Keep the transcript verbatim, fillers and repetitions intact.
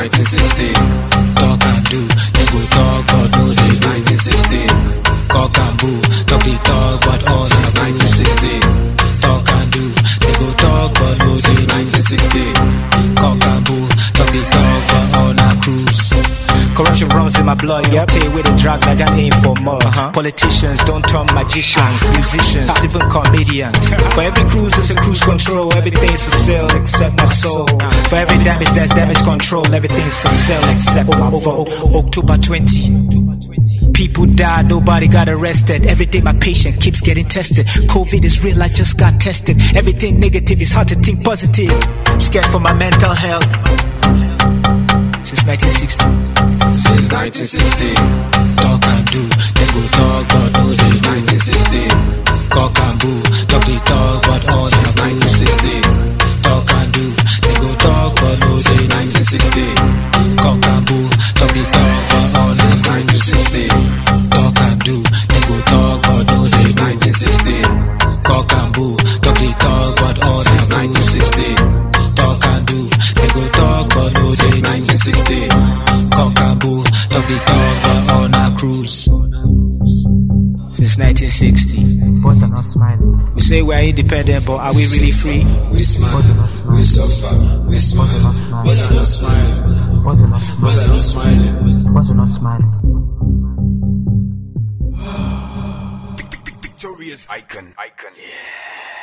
nineteen sixty. Talk and do, they go talk, but no say Since nineteen sixty. Cock and boo, talk the talk, but all Since nineteen sixty. Talk and do, they go talk, but no say Since nineteen sixty. Cock and boo, talk the talk, but all na cruise. Corruption runs in my blood, yep. Tell you with the drag, like I aim for more. Uh-huh. Politicians don't turn magicians, musicians, even comedians. For every cruise, there's a cruise control. Everything's for sale except my soul. For every damage, there's damage control. Everything's for sale except my soul. October twentieth. People died, nobody got arrested. Every day my patient keeps getting tested. COVID is real, I just got tested. Everything negative, it's hard to think positive. I'm scared for my mental health. Since nineteen sixty. Since nineteen sixty. Talk and do, they go talk, but no say Since nineteen sixty. Cock and boo, talk the talk, but all Since nineteen sixty. Talk and do, they go talk, but no say Since nineteen sixty. Cock and boo, talk the talk, but all Since nineteen sixty. Talk and do, they go talk, but no say Since nineteen sixty. Cock and boo, talk the talk, but all Since nineteen sixty. Talk and do, they go talk, but no say Since nineteen sixty. Cock and boo, talk the talk, but all na cruise. Since nineteen sixty. But I'm not smiling. We say we're independent, but are we really free? We smile, we suffer, we smile, but I'm not smiling. But I'm not smiling. But I'm not smiling. But I'm not smiling. Victorious icon. Icon. Yeah.